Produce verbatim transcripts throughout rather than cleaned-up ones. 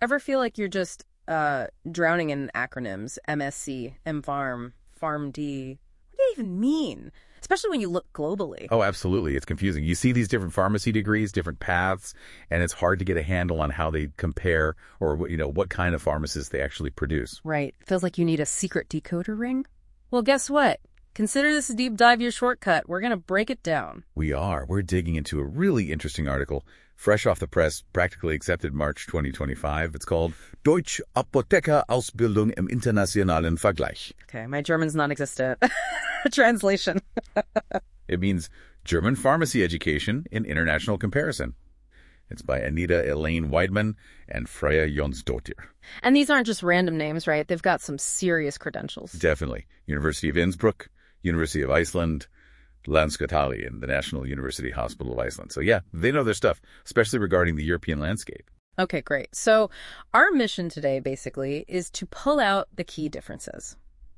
Ever feel like you're just uh, drowning in acronyms? M S C, M-Pharm, PharmD. What do they even mean? Especially when you look globally. Oh, absolutely. It's confusing. You see these different pharmacy degrees, different paths, and it's hard to get a handle on how they compare or, you know, what kind of pharmacists they actually produce. Right. Feels like you need a secret decoder ring. Well, guess what? Consider this a deep dive your shortcut. We're going to break it down. We are. We're digging into a really interesting article, fresh off the press, practically accepted March twenty twenty-five. It's called Deutsche Apothekerausbildung im internationalen Vergleich. Okay, my German's non-existent. Translation. It means German pharmacy education in international comparison. It's by Anita Elaine Weidman and Freya Jonsdottir. And these aren't just random names, right? They've got some serious credentials. Definitely. University of Innsbruck, University of Iceland, Landspítali, and the National University Hospital of Iceland. So yeah, they know their stuff, especially regarding the European landscape. Okay, great. So our mission today, basically, is to pull out the key differences.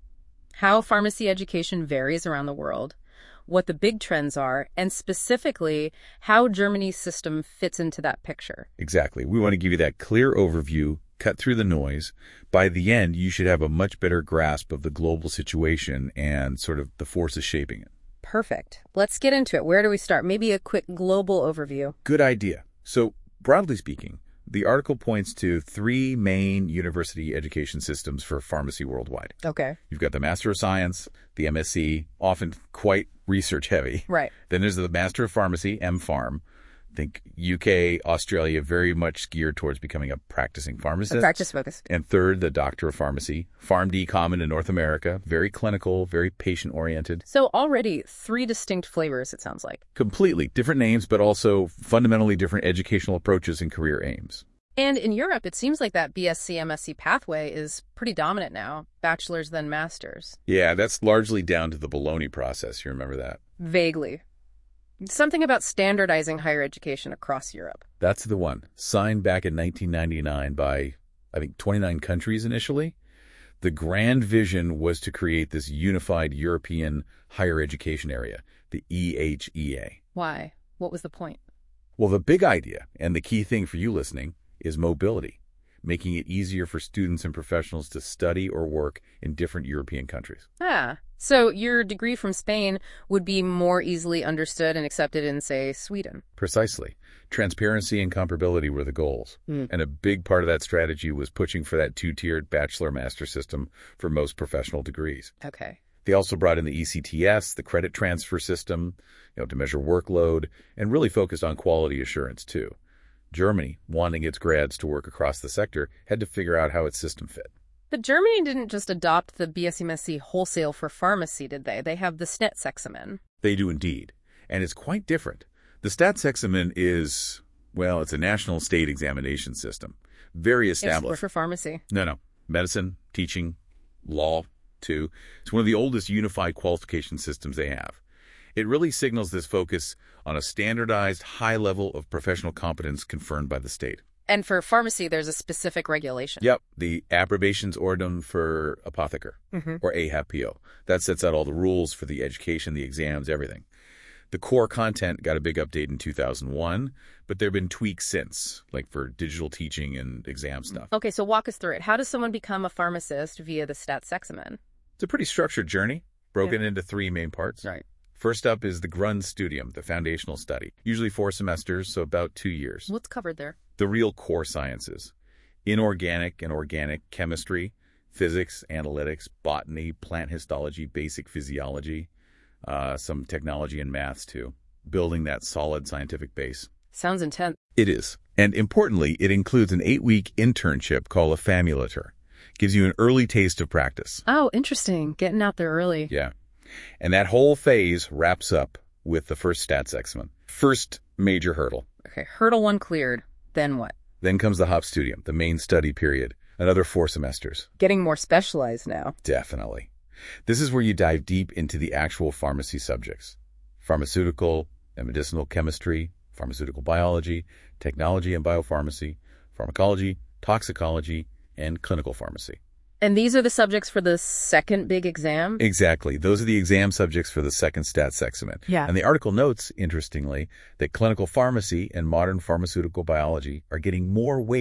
How pharmacy education varies around the world, what the big trends are, and specifically how Germany's system fits into that picture. Exactly. We want to give you that clear overview, cut through the noise. By the end, you should have a much better grasp of the global situation and sort of the forces shaping it. Perfect. Let's get into it. Where do we start? Maybe a quick global overview. Good idea. So, broadly speaking, the article points to three main university education systems for pharmacy worldwide. Okay. You've got the Master of Science, the M S c, often quite research heavy. Right. Then there's the Master of Pharmacy, M-Pharm. I think U K, Australia, very much geared towards becoming a practicing pharmacist. A practice focused. And third, the Doctor of Pharmacy. PharmD common in North America, very clinical, very patient-oriented. So already three distinct flavors, it sounds like. Completely different names, but also fundamentally different educational approaches and career aims. And in Europe, it seems like that B S c M S c pathway is pretty dominant now. Bachelor's, then master's. Yeah, that's largely down to the Bologna process. You remember that? Vaguely. Something about standardizing higher education across Europe. That's the one. Signed back in nineteen ninety-nine by, I think, twenty-nine countries initially. The grand vision was to create this unified European higher education area, the E H E A. Why? What was the point? Well, the big idea, and the key thing for you listening, is mobility, making it easier for students and professionals to study or work in different European countries. Ah, so your degree from Spain would be more easily understood and accepted in, say, Sweden. Precisely. Transparency and comparability were the goals. Mm. And a big part of that strategy was pushing for that two-tiered bachelor-master system for most professional degrees. Okay. They also brought in the E C T S, the credit transfer system, you know, to measure workload, and really focused on quality assurance, too. Germany, wanting its grads to work across the sector, had to figure out how its system fit. But Germany didn't just adopt the B S c M S c wholesale for pharmacy, did they? They have the Staatsexamen. They do indeed. And it's quite different. The Staatsexamen is, well, it's a national state examination system. Very established. It's for pharmacy. No, no. Medicine, teaching, law, too. It's one of the oldest unified qualification systems they have. It really signals this focus on a standardized high level of professional competence confirmed by the state. And for pharmacy, there's a specific regulation. Yep, the Approbationsordnung für Apotheker, mm-hmm. or A H A P O. That sets out all the rules for the education, the exams, everything. The core content got a big update in two thousand one, but there have been tweaks since, like for digital teaching and exam stuff. Okay, so walk us through it. How does someone become a pharmacist via the Staatsexamen? It's a pretty structured journey, broken yeah. into three main parts. Right. First up is the Grundstudium, the foundational study, usually four semesters, so about two years. What's covered there? The real core sciences, inorganic and organic chemistry, physics, analytics, botany, plant histology, basic physiology, uh, some technology and maths too, building that solid scientific base. Sounds intense. It is. And importantly, it includes an eight-week internship called a Famulator. Gives you an early taste of practice. Oh, interesting. Getting out there early. Yeah. And that whole phase wraps up with the first Staatsexamen. First major hurdle. Okay, hurdle one cleared. Then what? Then comes the Hauptstudium, the main study period. Another four semesters. Getting more specialized now. Definitely. This is where you dive deep into the actual pharmacy subjects. Pharmaceutical and medicinal chemistry, pharmaceutical biology, technology and biopharmacy, pharmacology, toxicology, and clinical pharmacy. And these are the subjects for the second big exam? Exactly. Those are the exam subjects for the second Staatsexamen. Yeah. And the article notes, interestingly, that clinical pharmacy and modern pharmaceutical biology are getting more weight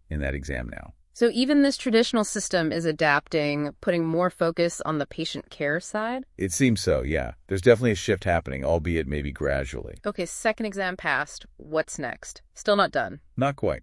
in that exam now. So even this traditional system is adapting, putting more focus on the patient care side? It seems so, yeah. There's definitely a shift happening, albeit maybe gradually. Okay, second exam passed. What's next? Still not done. Not quite.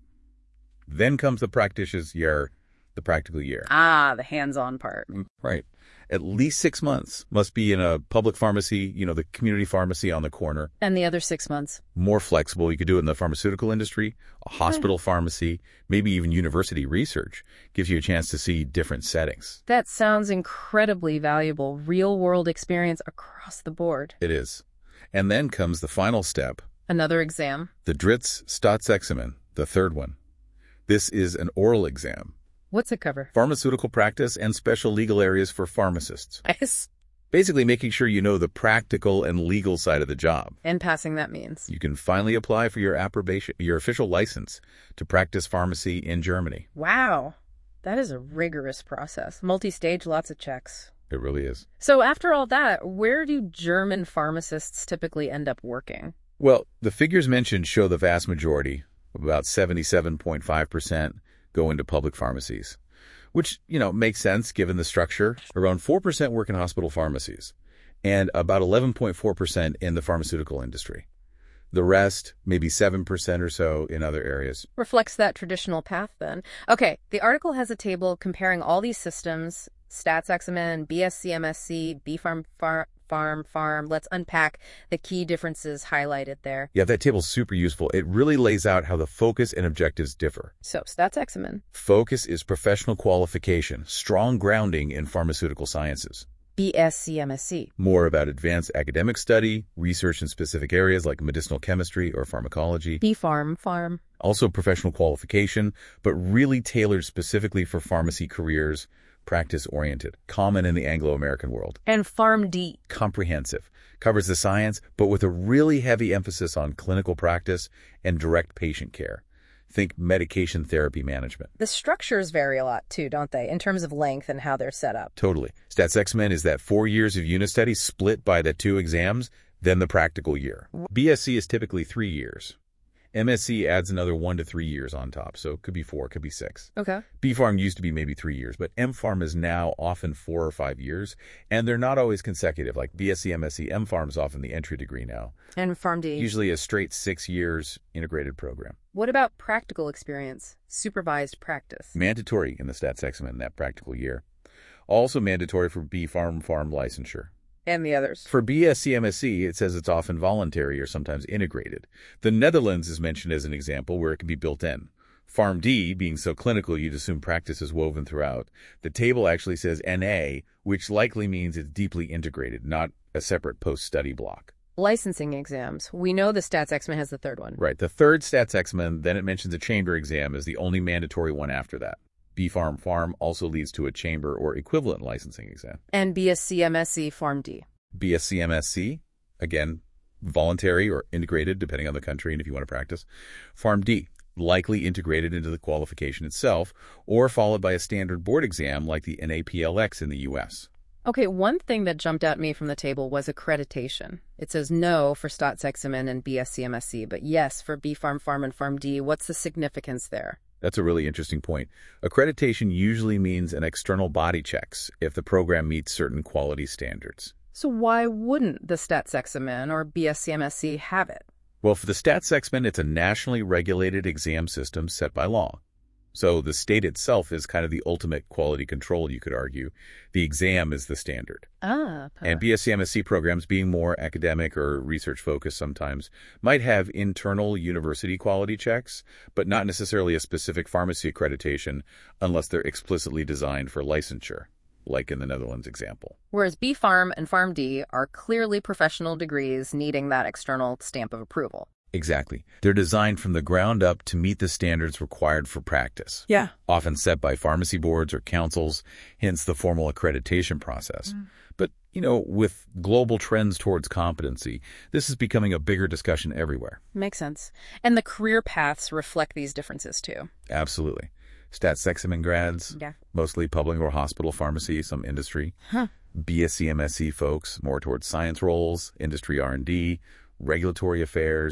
Then comes the practitioner's year, the practical year. Ah, the hands-on part. Right. At least six months must be in a public pharmacy, you know, the community pharmacy on the corner. And the other six months? More flexible. You could do it in the pharmaceutical industry, a hospital pharmacy, maybe even university research. Gives you a chance to see different settings. That sounds incredibly valuable. Real-world experience across the board. It is. And then comes the final step. Another exam. The Dritz Staatsexamen, the third one. This is an oral exam. What's it cover? Pharmaceutical practice and special legal areas for pharmacists. Nice. Basically making sure you know the practical and legal side of the job. And passing that means? You can finally apply for your approbation, your official license to practice pharmacy in Germany. Wow. That is a rigorous process. Multi-stage, lots of checks. It really is. So after all that, where do German pharmacists typically end up working? Well, the figures mentioned show the vast majority, about seventy-seven point five percent, go into public pharmacies, which, you know, makes sense given the structure. Around four percent work in hospital pharmacies and about eleven point four percent in the pharmaceutical industry. The rest, maybe seven percent or so in other areas. Reflects that traditional path then. Okay, the article has a table comparing all these systems, Staatsexamen, B S C M S C, B-Pharm, Pharm, Pharm, Pharm. Let's unpack the key differences highlighted there. Yeah, that table's super useful. It really lays out how the focus and objectives differ. So, Staatsexamen. Focus is professional qualification, strong grounding in pharmaceutical sciences. B S C M S C. More about advanced academic study, research in specific areas like medicinal chemistry or pharmacology. B-Pharm, Pharm. Also professional qualification, but really tailored specifically for pharmacy careers, practice-oriented, common in the Anglo-American world. And PharmD. Comprehensive. Covers the science, but with a really heavy emphasis on clinical practice and direct patient care. Think medication therapy management. The structures vary a lot, too, don't they, in terms of length and how they're set up? Totally. Staatsexamen is that four years of unit study split by the two exams, then the practical year. B S c is typically three years. M S c adds another one to three years on top, so it could be four, it could be six. Okay. B-Pharm used to be maybe three years, but M-Pharm is now often four or five years, and they're not always consecutive. Like B S c, M S c, M-Pharm is often the entry degree now. And PharmD. Usually a straight six years integrated program. What about practical experience, supervised practice? Mandatory in the Staatsexamen that practical year. Also mandatory for B-Pharm, Pharm licensure. And the others. For B S c M S c, it says it's often voluntary or sometimes integrated. The Netherlands is mentioned as an example where it can be built in. PharmD, being so clinical, you'd assume practice is woven throughout. The table actually says N A, which likely means it's deeply integrated, not a separate post-study block. Licensing exams. We know the Staatsexamen has the third one. Right. The third Staatsexamen, then it mentions a chamber exam as the only mandatory one after that. B-Pharm, Pharm also leads to a chamber or equivalent licensing exam. And B S c M S c, PharmD. B S c M S c, again, voluntary or integrated, depending on the country and if you want to practice. PharmD, likely integrated into the qualification itself, or followed by a standard board exam like the N A P L X in the U S. Okay, one thing that jumped at me from the table was accreditation. It says no for Staatsexamen and B S c M S c, but yes for B-Pharm, Pharm, and PharmD. What's the significance there? That's a really interesting point. Accreditation usually means an external body checks if the program meets certain quality standards. So why wouldn't the Staatsexamen or B S c M S c have it? Well, for the Staatsexamen, it's a nationally regulated exam system set by law. So the state itself is kind of the ultimate quality control, you could argue. The exam is the standard. Ah. And B S c M S c programs, being more academic or research-focused sometimes, might have internal university quality checks, but not necessarily a specific pharmacy accreditation unless they're explicitly designed for licensure, like in the Netherlands example. Whereas B-Pharm and PharmD are clearly professional degrees needing that external stamp of approval. Exactly. They're designed from the ground up to meet the standards required for practice. Yeah. Often set by pharmacy boards or councils, hence the formal accreditation process. Mm. But, you know, with global trends towards competency, this is becoming a bigger discussion everywhere. Makes sense. And the career paths reflect these differences, too. Absolutely. Staatsexamen grads, yeah. mostly public or hospital pharmacy, some industry. Huh. B S c M S c folks, more towards science roles, industry R and D, regulatory affairs,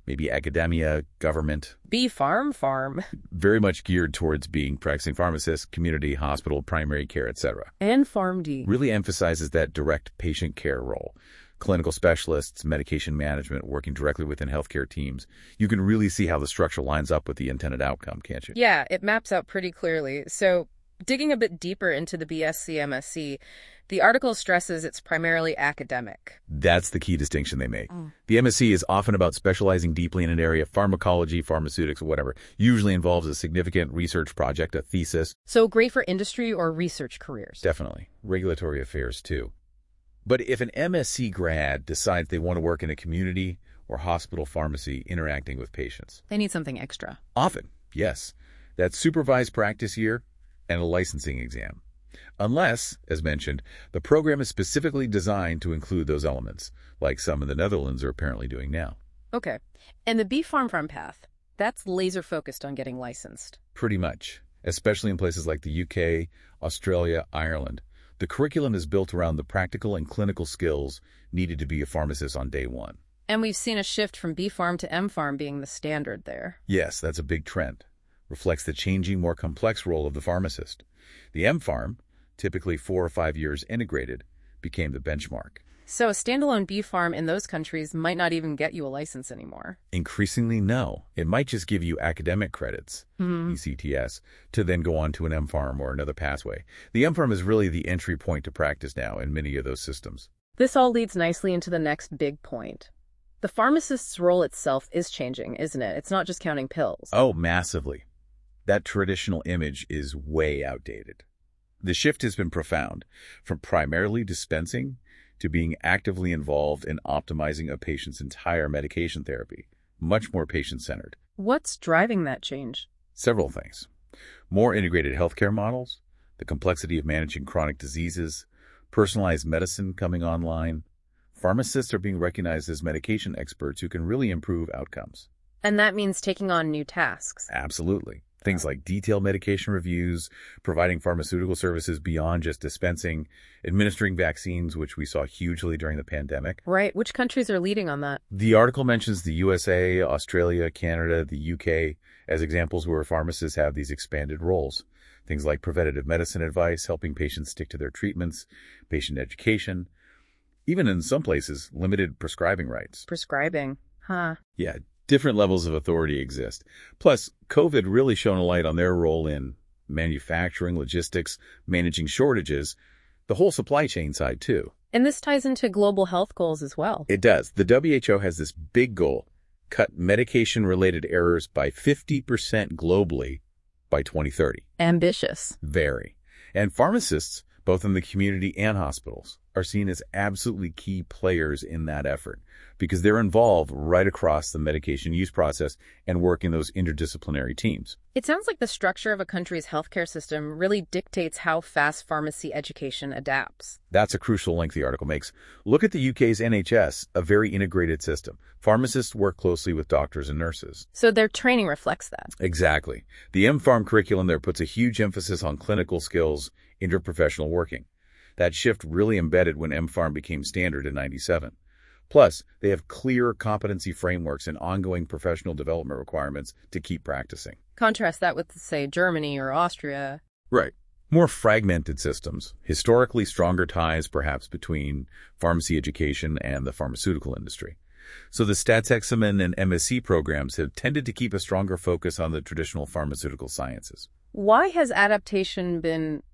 maybe academia, government. B-Pharm farm. Very much geared towards being practicing pharmacists, community, hospital, primary care, et cetera. And PharmD. Really emphasizes that direct patient care role. Clinical specialists, medication management, working directly within healthcare teams. You can really see how the structure lines up with the intended outcome, can't you? Yeah, it maps out pretty clearly. So digging a bit deeper into the B S c M S c, the article stresses it's primarily academic. That's the key distinction they make. Mm. The M S c is often about specializing deeply in an area, pharmacology, pharmaceutics, whatever. Usually involves a significant research project, a thesis. So great for industry or research careers. Definitely. Regulatory affairs, too. But if an M S c grad decides they want to work in a community or hospital pharmacy interacting with patients. They need something extra. Often, yes. That supervised practice year and a licensing exam. Unless, as mentioned, the program is specifically designed to include those elements, like some in the Netherlands are apparently doing now. Okay. And the B-Pharm farm path, that's laser focused on getting licensed. Pretty much, especially in places like the U K, Australia, Ireland. The curriculum is built around the practical and clinical skills needed to be a pharmacist on day one. And we've seen a shift from B-Pharm to M-Pharm being the standard there. Yes, that's a big trend. Reflects the changing, more complex role of the pharmacist. The M-Pharm, typically four or five years integrated, became the benchmark. So a standalone B-Pharm in those countries might not even get you a license anymore. Increasingly, no. It might just give you academic credits, Mm-hmm. E C T S, to then go on to an M-Pharm or another pathway. The M-Pharm is really the entry point to practice now in many of those systems. This all leads nicely into the next big point. The pharmacist's role itself is changing, isn't it? It's not just counting pills. Oh, massively. That traditional image is way outdated. The shift has been profound, from primarily dispensing to being actively involved in optimizing a patient's entire medication therapy, much more patient-centered. What's driving that change? Several things. More integrated healthcare models, the complexity of managing chronic diseases, personalized medicine coming online. Pharmacists are being recognized as medication experts who can really improve outcomes. And that means taking on new tasks. Absolutely. Things like detailed medication reviews, providing pharmaceutical services beyond just dispensing, administering vaccines, which we saw hugely during the pandemic. Right. Which countries are leading on that? The article mentions the U S A, Australia, Canada, the U K as examples where pharmacists have these expanded roles. Things like preventative medicine advice, helping patients stick to their treatments, patient education, even in some places, limited prescribing rights. Prescribing. Huh. Yeah. Different levels of authority exist. Plus, COVID really shone a light on their role in manufacturing, logistics, managing shortages, the whole supply chain side too. And this ties into global health goals as well. It does. The W H O has this big goal, cut medication-related errors by fifty percent globally by twenty thirty. Ambitious. Very. And pharmacists, both in the community and hospitals, are seen as absolutely key players in that effort because they're involved right across the medication use process and work in those interdisciplinary teams. It sounds like the structure of a country's healthcare system really dictates how fast pharmacy education adapts. That's a crucial link the article makes. Look at the U K's N H S, a very integrated system. Pharmacists work closely with doctors and nurses. So their training reflects that. Exactly. The M-Pharm curriculum there puts a huge emphasis on clinical skills, interprofessional working. That shift really embedded when M-Pharm became standard in ninety-seven. Plus, they have clear competency frameworks and ongoing professional development requirements to keep practicing. Contrast that with, say, Germany or Austria. Right. More fragmented systems, historically stronger ties perhaps between pharmacy education and the pharmaceutical industry. So the StatsExamen and M S c programs have tended to keep a stronger focus on the traditional pharmaceutical sciences. Why has adaptation been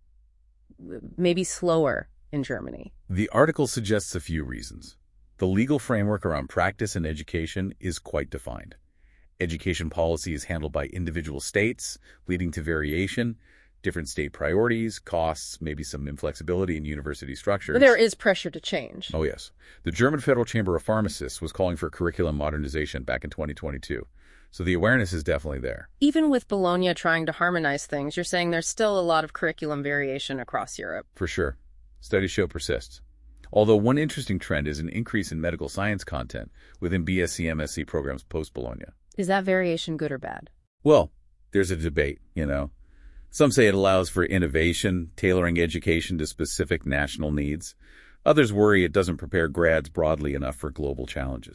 maybe slower in Germany? The article suggests a few reasons. The legal framework around practice and education is quite defined. Education policy is handled by individual states, leading to variation, different state priorities, costs, maybe some inflexibility in university structures. There is pressure to change. Oh, yes. The German Federal Chamber of Pharmacists was calling for curriculum modernization back in twenty twenty-two. So the awareness is definitely there. Even with Bologna trying to harmonize things, you're saying there's still a lot of curriculum variation across Europe. For sure. Studies show persists. Although one interesting trend is an increase in medical science content within B S c M S c programs post-Bologna. Is that variation good or bad? Well, there's a debate, you know. Some say it allows for innovation, tailoring education to specific national needs. Others worry it doesn't prepare grads broadly enough for global challenges.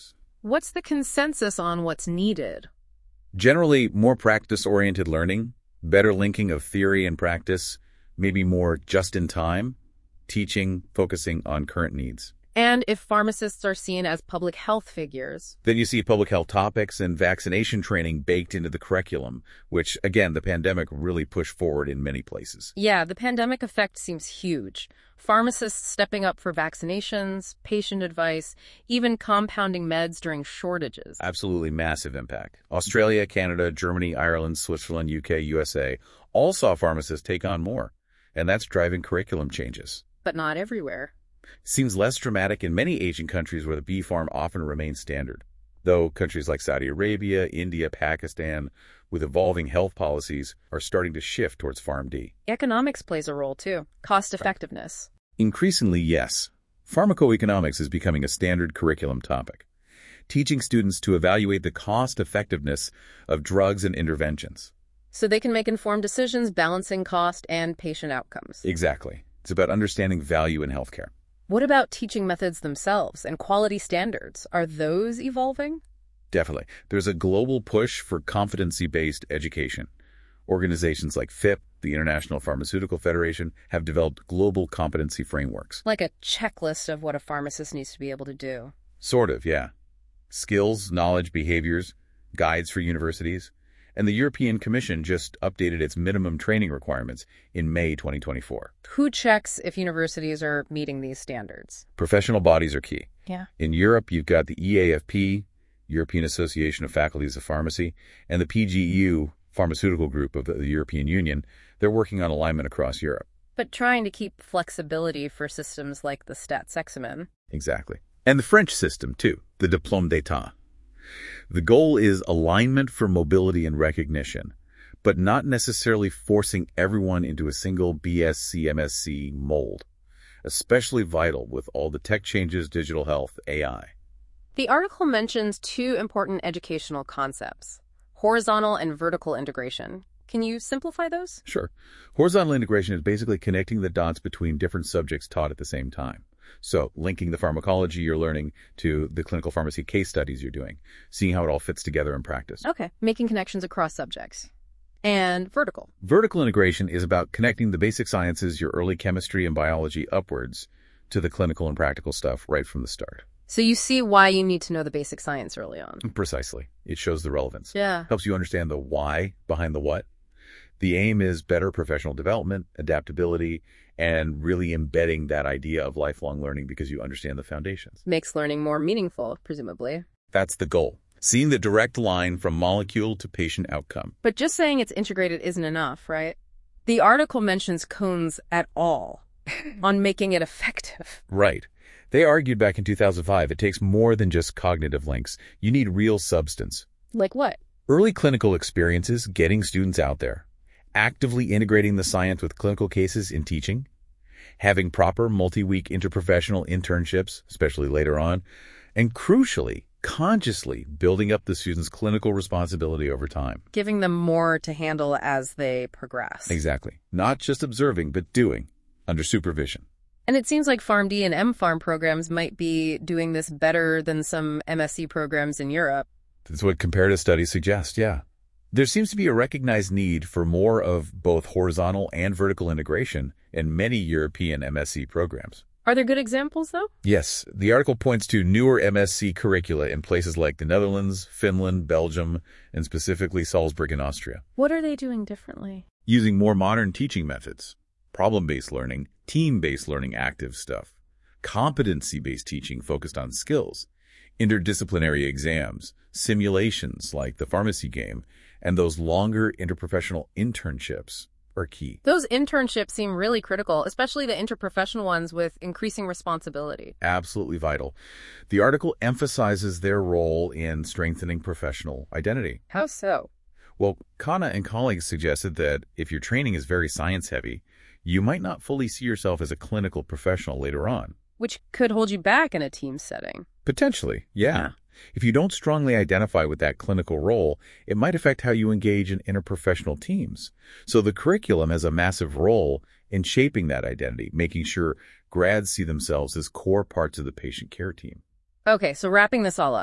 What's the consensus on what's needed? Generally, more practice-oriented learning, better linking of theory and practice, maybe more just-in-time, teaching focusing on current needs. And if pharmacists are seen as public health figures? Then you see public health topics and vaccination training baked into the curriculum, which, again, the pandemic really pushed forward in many places. Yeah, the pandemic effect seems huge. Pharmacists stepping up for vaccinations, patient advice, even compounding meds during shortages. Absolutely massive impact. Australia, Canada, Germany, Ireland, Switzerland, U K, U S A all saw pharmacists take on more, and that's driving curriculum changes. But not everywhere. Seems less dramatic in many Asian countries where the B Pharm often remains standard, though countries like Saudi Arabia, India, Pakistan, with evolving health policies, are starting to shift towards PharmD. Economics plays a role, too. Cost effectiveness. Increasingly, yes. Pharmacoeconomics is becoming a standard curriculum topic, teaching students to evaluate the cost-effectiveness of drugs and interventions. So they can make informed decisions balancing cost and patient outcomes. Exactly. It's about understanding value in healthcare. What about teaching methods themselves and quality standards? Are those evolving? Definitely. There's a global push for competency-based education. Organizations like F I P, the International Pharmaceutical Federation, have developed global competency frameworks. Like a checklist of what a pharmacist needs to be able to do. Sort of, yeah. Skills, knowledge, behaviors, guides for universities. And the European Commission just updated its minimum training requirements in May twenty twenty-four. Who checks if universities are meeting these standards? Professional bodies are key. Yeah. In Europe, you've got the E A F P, European Association of Faculties of Pharmacy, and the P G E U, Pharmaceutical Group of the European Union. They're working on alignment across Europe. But trying to keep flexibility for systems like the Stat-Sexamen. Exactly. And the French system, too, the Diplôme d'État. The goal is alignment for mobility and recognition, but not necessarily forcing everyone into a single B S c M S c mold, especially vital with all the tech changes, digital health, A I. The article mentions two important educational concepts, horizontal and vertical integration. Can you simplify those? Sure. Horizontal integration is basically connecting the dots between different subjects taught at the same time. So linking the pharmacology you're learning to the clinical pharmacy case studies you're doing, seeing how it all fits together in practice. Okay, making connections across subjects. And vertical. Vertical integration is about connecting the basic sciences, your early chemistry and biology, upwards to the clinical and practical stuff right from the start. So you see why you need to know the basic science early on. Precisely. It shows the relevance. Yeah. Helps you understand the why behind the what. The aim is better professional development, adaptability, and really embedding that idea of lifelong learning because you understand the foundations. Makes learning more meaningful, presumably. That's the goal. Seeing the direct line from molecule to patient outcome. But just saying it's integrated isn't enough, right? The article mentions cones at all on making it effective. Right. They argued back in two thousand five it takes more than just cognitive links. You need real substance. Like what? Early clinical experiences, getting students out there. Actively integrating the science with clinical cases in teaching, having proper multi-week interprofessional internships, especially later on, and crucially, consciously building up the students' clinical responsibility over time. Giving them more to handle as they progress. Exactly. Not just observing, but doing, under supervision. And it seems like PharmD and M Pharm programs might be doing this better than some M S c programs in Europe. That's what comparative studies suggest, yeah. There seems to be a recognized need for more of both horizontal and vertical integration in many European M S c programs. Are there good examples, though? Yes. The article points to newer M S c curricula in places like the Netherlands, Finland, Belgium, and specifically Salzburg in Austria. What are they doing differently? Using more modern teaching methods, problem-based learning, team-based learning, active stuff, competency-based teaching focused on skills, interdisciplinary exams, simulations like the pharmacy game, and those longer interprofessional internships are key. Those internships seem really critical, especially the interprofessional ones with increasing responsibility. Absolutely vital. The article emphasizes their role in strengthening professional identity. How so? Well, Kana and colleagues suggested that if your training is very science-heavy, you might not fully see yourself as a clinical professional later on. Which could hold you back in a team setting. Potentially, yeah. yeah. If you don't strongly identify with that clinical role, it might affect how you engage in interprofessional teams. So the curriculum has a massive role in shaping that identity, making sure grads see themselves as core parts of the patient care team. Okay, so wrapping this all up,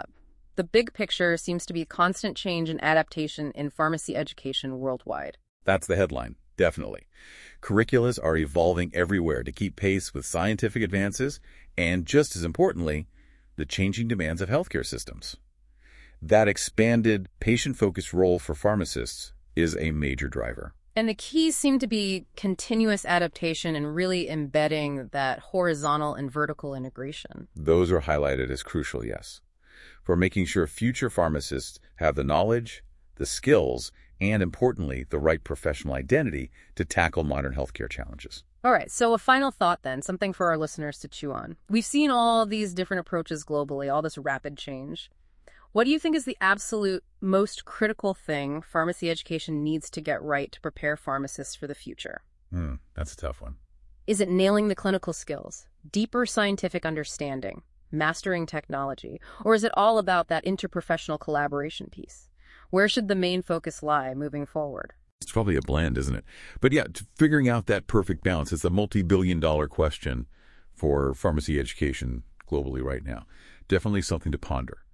The big picture seems to be constant change and adaptation in pharmacy education worldwide. That's the headline, definitely. Curriculums are evolving everywhere to keep pace with scientific advances and, just as importantly, the changing demands of healthcare systems. That expanded, patient-focused role for pharmacists is a major driver. And the keys seem to be continuous adaptation and really embedding that horizontal and vertical integration. Those are highlighted as crucial, yes, for making sure future pharmacists have the knowledge, the skills, and, importantly, the right professional identity to tackle modern healthcare challenges. All right, so a final thought then, something for our listeners to chew on. We've seen all these different approaches globally, all this rapid change. What do you think is the absolute most critical thing pharmacy education needs to get right to prepare pharmacists for the future? Hmm, that's a tough one. Is it nailing the clinical skills, deeper scientific understanding, mastering technology, or is it all about that interprofessional collaboration piece? Where should the main focus lie moving forward? It's probably a blend, isn't it? But yeah, figuring out that perfect balance is a multi-billion dollar question for pharmacy education globally right now. Definitely something to ponder.